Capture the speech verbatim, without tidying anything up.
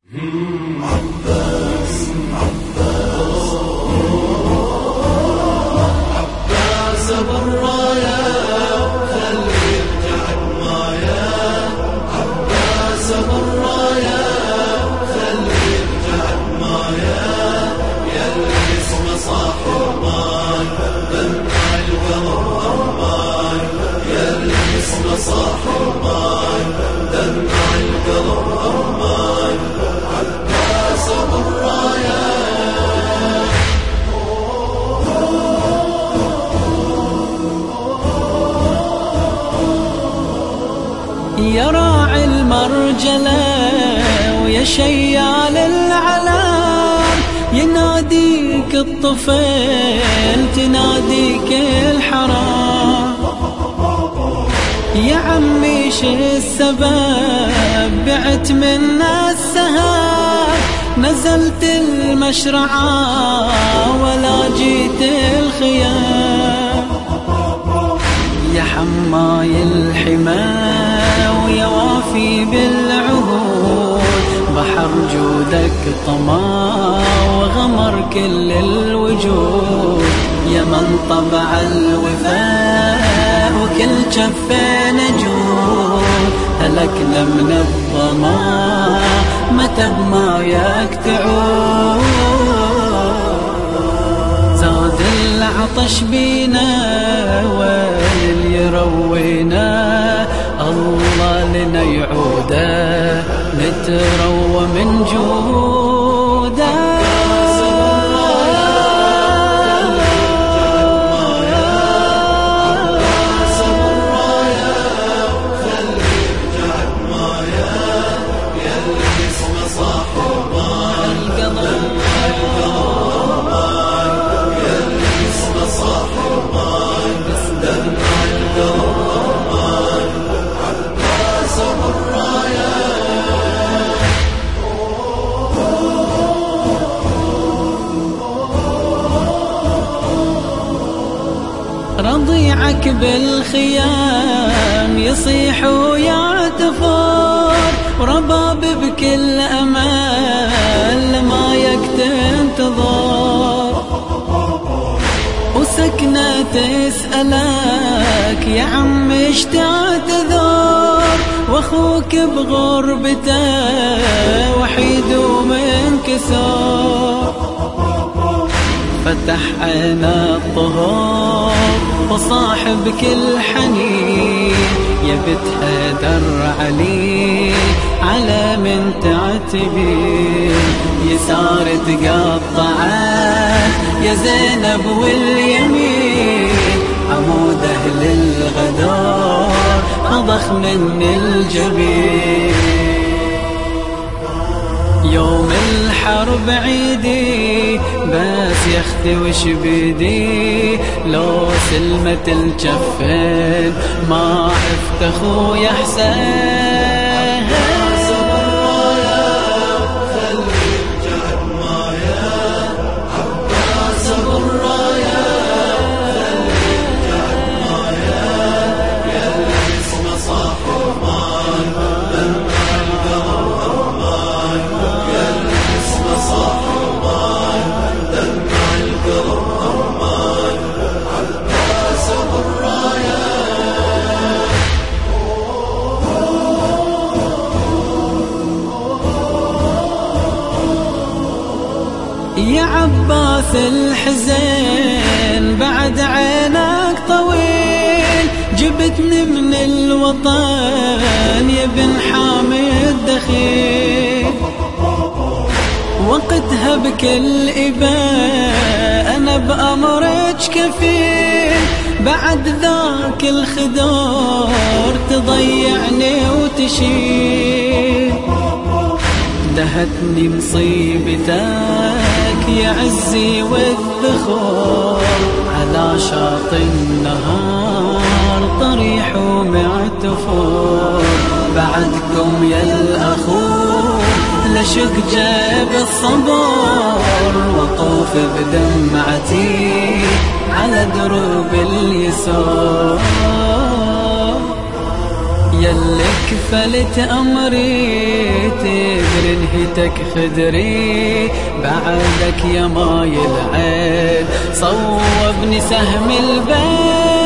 عباس عباس عباس بالراية خلي يرجع معايا، عباس بالراية خلي يرجع معايا، يلي اسمه صاحب مان دمع القلب أمان، يلي اسمه صاحب مان دمع القلب أمان، عباس بالراية. يا راعي المرجلة ويا شيال العلام، يناديك الطفل تناديك الحرام، يا عمي شو السبب بعت منا السهام، نزلت المشرعة ولا جيت الخيام، يا حماي الحمى ويا وافي بالعهود، بحر جودك طمع وغمر كل الوجود، يا من طبع الوفاء وكل جفين جود، هلكنا من الظما متى بماياك تعود، زاد العطش بينا ويل يروينا، الله لنا يعوده نتروى من جوده. رضيعك بالخيام يصيح ويعتفر، ورباب بكل أمل ما يكتنتظر، وسكنة تسألك يا عم اش تعتذر، واخوك بغربته وحيد ومنكسر، فتح عينا الطهور وصاحب كل حنين، يا بنت حيدر علي على من تعتبين، يسار تقطعت يا زينب واليمين، عمود أهل الغدار أضخ من الجبين، يوم الحرب عيدي بس يا اختي وش بيدي، لو سلمت الجفين ما عرفت اخويا حسين. يا عباس الحزين بعد عينك طويل، جبتني من الوطن يا بن حامد دخيل، وقتها بكل إباء أنا بأمرك كفيل، بعد ذاك الخدور تضيعني وتشيل، دهتني مصيبتك يا عزي والذخور، على شاطئ النهار طريح ومعتفور، بعدكم يا الأخور لشق جاب الصبر، وطوف بدمعتي على دروب اليسار، يلي كفلت أمري تدري انهتك خدري بعدك يا ماي العين صوبني سهم البيت